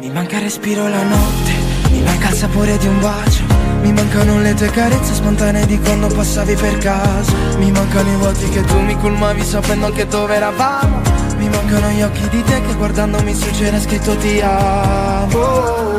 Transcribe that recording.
Mi manca il respiro la notte, mi manca il sapore di un bacio, mi mancano le tue carezze spontanee di quando passavi per caso. Mi mancano i volti che tu mi colmavi sapendo anche dove eravamo. Mi mancano gli occhi di te che guardandomi su c'era scritto ti amo.